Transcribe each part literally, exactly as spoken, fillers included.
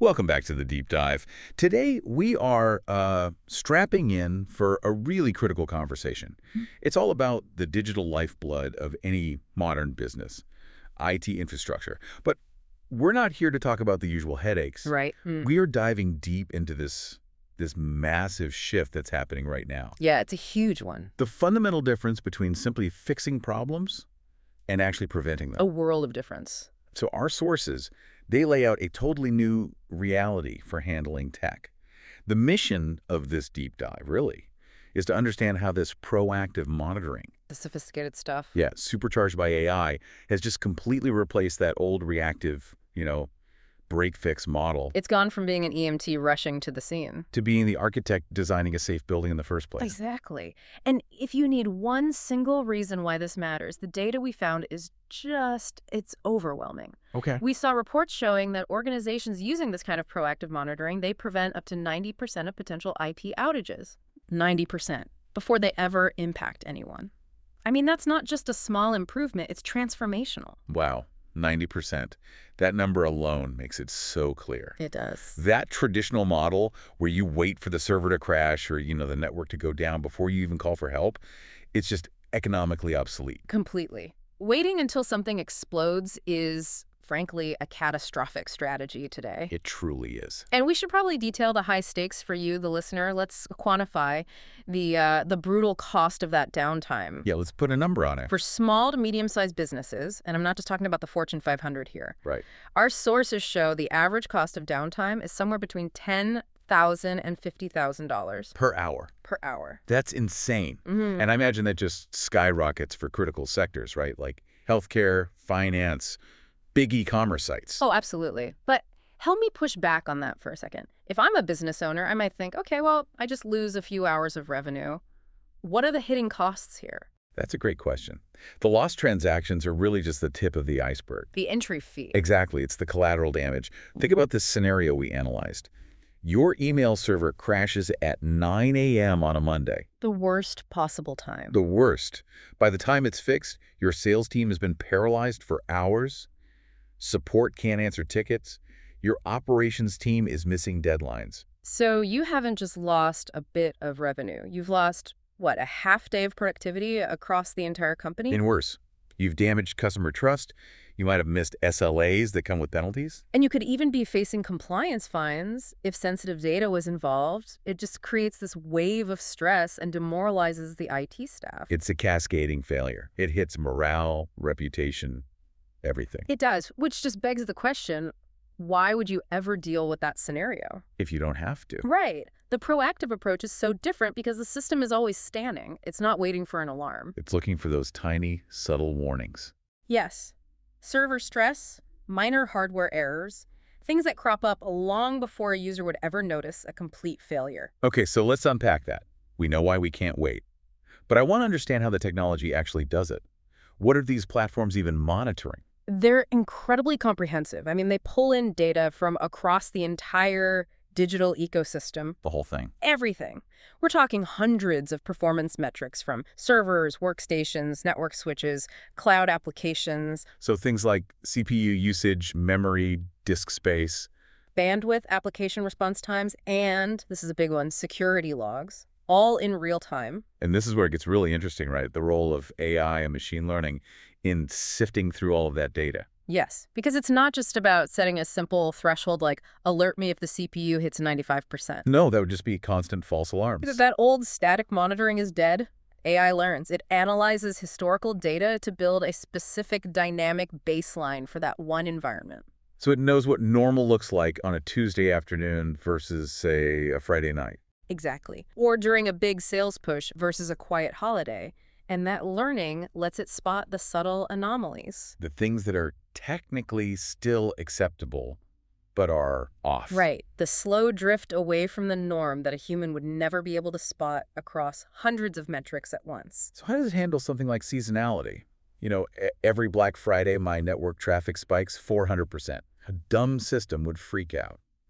Welcome back to the Deep Dive. Today, we are uh, strapping in for a really critical conversation. It's all about the digital lifeblood of any modern business, I T infrastructure. But we're not here to talk about the usual headaches. Right. Mm. We are diving deep into this, this massive shift that's happening right now. Yeah, it's a huge one. The fundamental difference between simply fixing problems and actually preventing them. A world of difference. So our sources, they lay out a totally new reality for handling tech. The mission of this deep dive, really, is to understand how this proactive monitoring, The sophisticated stuff. yeah, supercharged by A I, has just completely replaced that old reactive, you know, break-fix model It's gone from being an E M T rushing to the scene. to being the architect designing a safe building in the first place. Exactly. And if you need one single reason why this matters, the data we found is just, it's overwhelming. Okay. We saw reports showing that organizations using this kind of proactive monitoring, they prevent up to ninety percent of potential I T outages. ninety percent. Before they ever impact anyone. I mean, that's not just a small improvement, it's transformational. Wow, ninety percent. That number alone makes it so clear. It does. That traditional model where you wait for the server to crash or, you know, the network to go down before you even call for help, it's just economically obsolete. Completely. Waiting until something explodes is, frankly, a catastrophic strategy today. It truly is. And we should probably detail the high stakes for you, the listener. Let's quantify the uh, the brutal cost of that downtime. Yeah, let's put a number on it. For small to medium-sized businesses, and I'm not just talking about the Fortune five hundred here, Right. our sources show the average cost of downtime is somewhere between ten thousand dollars and fifty thousand dollars Per hour. per hour. That's insane. Mhm. And I imagine that just skyrockets for critical sectors, right? Like healthcare, finance, big e-commerce sites. Oh, absolutely. But help me push back on that for a second. If I'm a business owner, I might think, okay, well, I just lose a few hours of revenue. What are the hidden costs here? That's a great question. The lost transactions are really just the tip of the iceberg. The entry fee. Exactly. It's the collateral damage. Think about this scenario we analyzed. Your email server crashes at nine A M on a Monday. The worst possible time. The worst. By the time it's fixed, your sales team has been paralyzed for hours. Support can't answer tickets. Your operations team is missing deadlines. So you haven't just lost a bit of revenue. You've lost, what, a half day of productivity across the entire company? And worse, you've damaged customer trust. You might have missed S L As that come with penalties. And you could even be facing compliance fines if sensitive data was involved. It just creates this wave of stress and demoralizes the I T staff. It's a cascading failure. It hits morale, reputation, everything. It does, which just begs the question, why would you ever deal with that scenario? If you don't have to. Right. The proactive approach is so different because the system is always standing. It's not waiting for an alarm. It's looking for those tiny, subtle warnings. Yes. Server stress, minor hardware errors, things that crop up long before a user would ever notice a complete failure. Okay, so let's unpack that. We know why we can't wait. But I want to understand how the technology actually does it. What are these platforms even monitoring? They're incredibly comprehensive. I mean, they pull in data from across the entire digital ecosystem. The whole thing. Everything. We're talking hundreds of performance metrics from servers, workstations, network switches, cloud applications, So things like C P U usage, memory, disk space. bandwidth, application response times, and, this is a big one, security logs, all in real time. And this is where it gets really interesting, right? The role of A I and machine learning in sifting through all of that data. Yes, because it's not just about setting a simple threshold like, alert me if the C P U hits ninety-five percent. No, that would just be constant false alarms. That old static monitoring is dead. A I learns. It analyzes historical data to build a specific dynamic baseline for that one environment. So it knows what normal looks like on a Tuesday afternoon versus, say, a Friday night. Exactly. Or during a big sales push versus a quiet holiday. And that learning lets it spot the subtle anomalies. The things that are technically still acceptable, but are off. Right. The slow drift away from the norm that a human would never be able to spot across hundreds of metrics at once. So how does it handle something like seasonality? You know, e- every Black Friday, my network traffic spikes four hundred percent. A dumb system would freak out.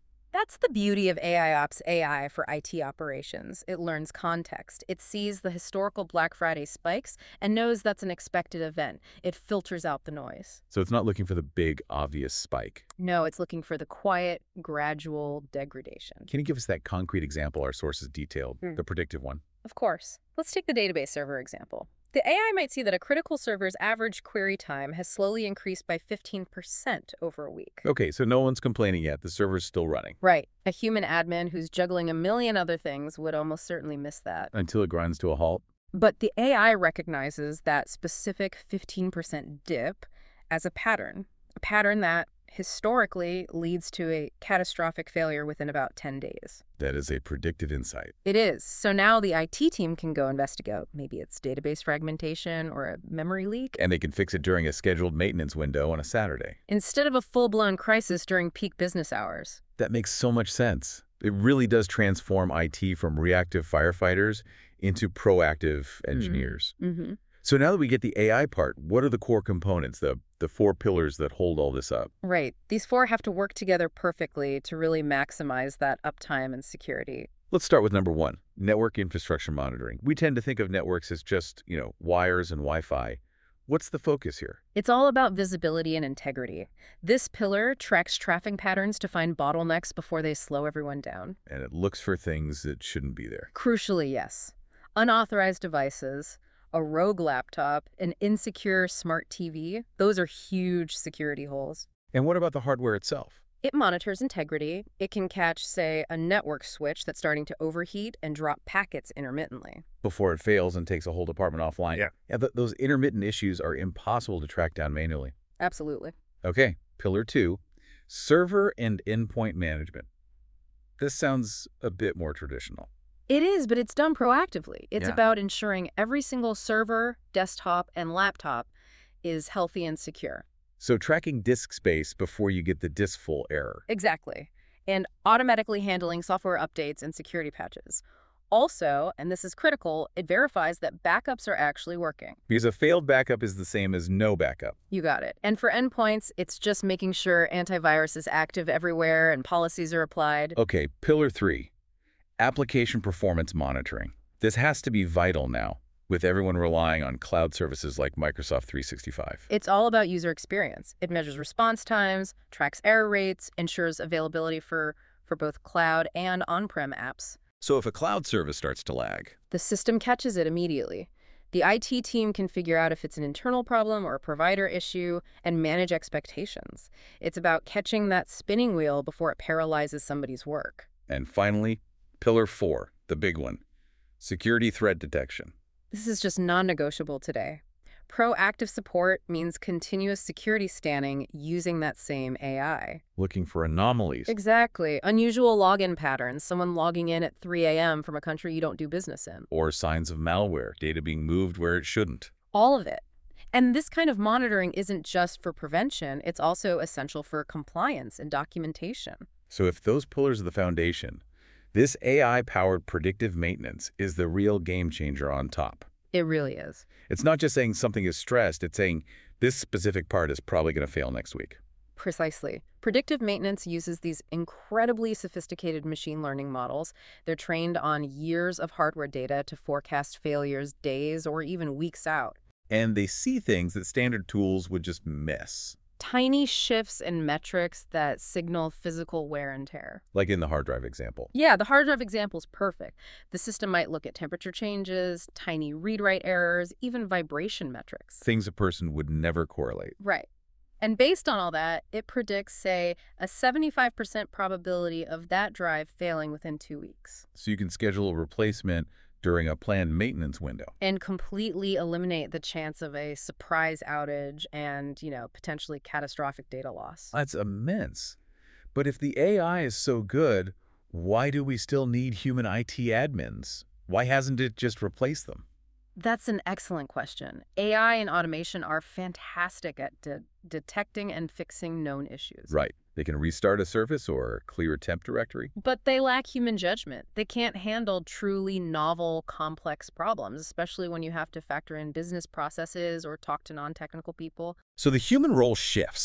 That's the beauty of AIOps A I for I T operations. It learns context. It sees the historical Black Friday spikes and knows that's an expected event. It filters out the noise. So it's not looking for the big, obvious spike. No, it's looking for the quiet, gradual degradation. Can you give us that concrete example our sources detailed, Hmm. the predictive one? Of course. Let's take the database server example. The A I might see that a critical server's average query time has slowly increased by fifteen percent over a week. Okay, so no one's complaining yet. The server's still running. Right. A human admin who's juggling a million other things would almost certainly miss that. Until it grinds to a halt. But the A I recognizes that specific fifteen percent dip as a pattern, a pattern that historically leads to a catastrophic failure within about ten days. That is a predictive insight. It is. So now the I T team can go investigate. Maybe it's database fragmentation or a memory leak. And they can fix it during a scheduled maintenance window on a Saturday. Instead of a full-blown crisis during peak business hours. That makes so much sense. It really does transform I T from reactive firefighters into proactive engineers. Mm-hmm. So now that we get the A I part, what are the core components, the, the four pillars that hold all this up? Right. These four have to work together perfectly to really maximize that uptime and security. Let's start with number one, network infrastructure monitoring. We tend to think of networks as just, you know, wires and Wi-Fi. What's the focus here? It's all about visibility and integrity. This pillar tracks traffic patterns to find bottlenecks before they slow everyone down. And it looks for things that shouldn't be there. Crucially, yes. Unauthorized devices, a rogue laptop, an insecure smart T V, those are huge security holes. And what about the hardware itself? It monitors integrity. It can catch, say, a network switch that's starting to overheat and drop packets intermittently. Before it fails and takes a whole department offline. Yeah. Yeah, th those intermittent issues are impossible to track down manually. Absolutely. Okay, pillar two, server and endpoint management. This sounds a bit more traditional. It is, but it's done proactively. It's Yeah. about ensuring every single server, desktop, and laptop is healthy and secure. So tracking disk space before you get the disk full error. Exactly. And automatically handling software updates and security patches. Also, and this is critical, it verifies that backups are actually working. Because a failed backup is the same as no backup. You got it. And for endpoints, it's just making sure antivirus is active everywhere and policies are applied. Okay, pillar three, application performance monitoring. This has to be vital now, with everyone relying on cloud services like Microsoft three sixty-five. It's all about user experience. It measures response times, tracks error rates, ensures availability for, for both cloud and on-prem apps. So if a cloud service starts to lag, The system catches it immediately. The I T team can figure out if it's an internal problem or a provider issue and manage expectations. It's about catching that spinning wheel before it paralyzes somebody's work. and finally, pillar four, the big one, security threat detection. This is just non-negotiable today. Proactive support means continuous security scanning using that same A I. Looking for anomalies. Exactly. Unusual login patterns, someone logging in at three A M from a country you don't do business in. Or signs of malware, data being moved where it shouldn't. All of it. And this kind of monitoring isn't just for prevention, it's also essential for compliance and documentation. So if those pillars are the foundation, this A I-powered predictive maintenance is the real game changer on top. It really is. It's not just saying something is stressed, it's saying this specific part is probably going to fail next week. Precisely. Predictive maintenance uses these incredibly sophisticated machine learning models. They're trained on years of hardware data to forecast failures days or even weeks out. And they see things that standard tools would just miss. Tiny shifts in metrics that signal physical wear and tear. Like in the hard drive example. Yeah, the hard drive example is perfect. The system might look at temperature changes, tiny read-write errors, even vibration metrics. Things a person would never correlate. Right. And based on all that, it predicts, say, a seventy-five percent probability of that drive failing within two weeks. So you can schedule a replacement during a planned maintenance window. And completely eliminate the chance of a surprise outage and, you know, potentially catastrophic data loss. That's immense. But if the A I is so good, why do we still need human I T admins? Why hasn't it just replaced them? That's an excellent question. A I and automation are fantastic at de detecting and fixing known issues. Right. They can restart a service or clear a temp directory. But they lack human judgment. They can't handle truly novel, complex problems, especially when you have to factor in business processes or talk to non-technical people. So the human role shifts.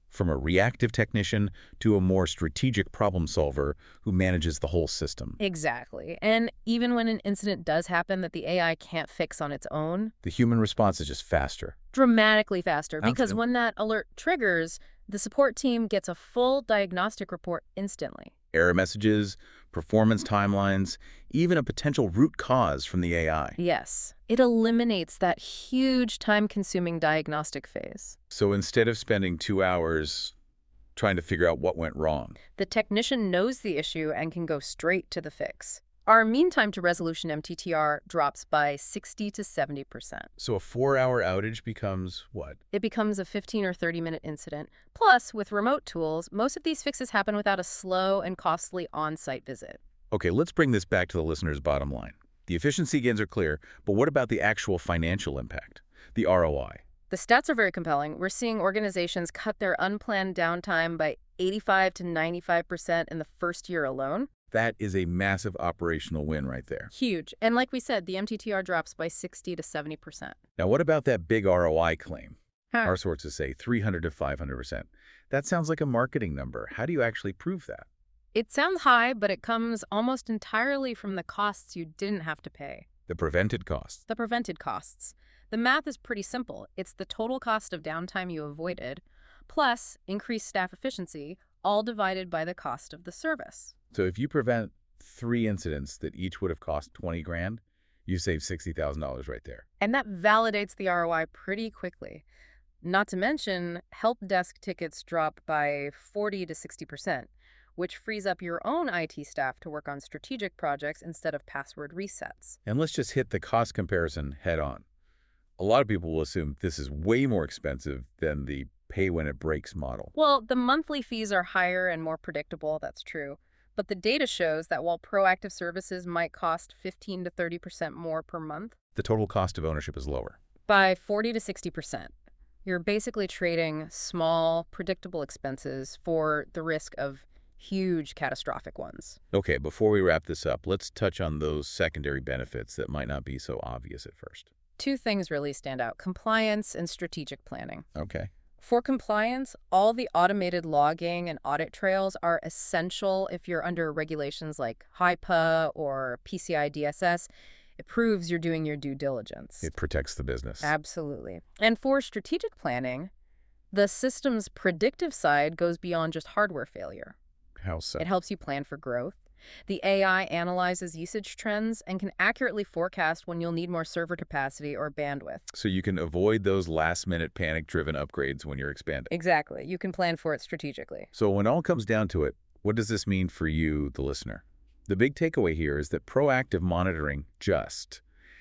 from a reactive technician to a more strategic problem solver who manages the whole system. Exactly. And even when an incident does happen that the A I can't fix on its own, The human response is just faster. dramatically faster, Sounds because good. when that alert triggers, the support team gets a full diagnostic report instantly. Error messages, performance timelines, even a potential root cause from the A I. Yes, it eliminates that huge time-consuming diagnostic phase. So instead of spending two hours trying to figure out what went wrong, The technician knows the issue and can go straight to the fix. Our mean time to resolution M T T R drops by sixty to seventy percent. so a four-hour outage becomes what? It becomes a fifteen or thirty minute incident. Plus, with remote tools, most of these fixes happen without a slow and costly on-site visit. Okay, let's bring this back to the listener's bottom line. The efficiency gains are clear, but what about the actual financial impact, the R O I? The stats are very compelling. We're seeing organizations cut their unplanned downtime by eighty-five to ninety-five percent in the first year alone. That is a massive operational win right there. Huge. And like we said, the M T T R drops by sixty to seventy percent. Now, what about that big R O I claim? Huh. Our sources say three hundred to five hundred percent. That sounds like a marketing number. How do you actually prove that? It sounds high, but it comes almost entirely from the costs you didn't have to pay. The prevented costs. The prevented costs. The math is pretty simple. It's the total cost of downtime you avoided, plus increased staff efficiency, all divided by the cost of the service. So if you prevent three incidents that each would have cost twenty grand, you save sixty thousand dollars right there. And that validates the R O I pretty quickly. Not to mention, help desk tickets drop by forty to sixty percent, which frees up your own I T staff to work on strategic projects instead of password resets. And let's just hit the cost comparison head on. A lot of people will assume this is way more expensive than the pay when it breaks model. Well, the monthly fees are higher and more predictable, that's true. But the data shows that while proactive services might cost fifteen to thirty percent more per month, The total cost of ownership is lower. by forty to sixty percent, you're basically trading small, predictable expenses for the risk of huge catastrophic ones. Okay, before we wrap this up, let's touch on those secondary benefits that might not be so obvious at first. Two things really stand out: compliance and strategic planning. Okay. For compliance, all the automated logging and audit trails are essential if you're under regulations like HIPAA or P C I D S S. It proves you're doing your due diligence. It protects the business. Absolutely. And for strategic planning, the system's predictive side goes beyond just hardware failure. How so? It helps you plan for growth. The A I analyzes usage trends and can accurately forecast when you'll need more server capacity or bandwidth. So you can avoid those last-minute panic-driven upgrades when you're expanding. Exactly. You can plan for it strategically. So when all comes down to it, what does this mean for you, the listener? The big takeaway here is that proactive monitoring just,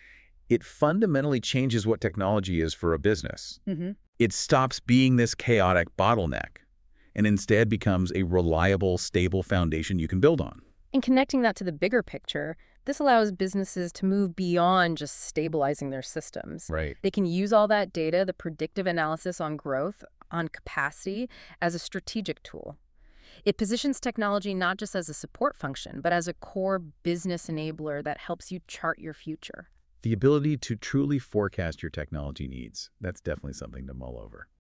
it fundamentally changes what technology is for a business. Mm-hmm. It stops being this chaotic bottleneck and instead becomes a reliable, stable foundation you can build on. And connecting that to the bigger picture, this allows businesses to move beyond just stabilizing their systems. Right. They can use all that data, the predictive analysis on growth, on capacity, as a strategic tool. It positions technology not just as a support function, but as a core business enabler that helps you chart your future. The ability to truly forecast your technology needs, that's definitely something to mull over.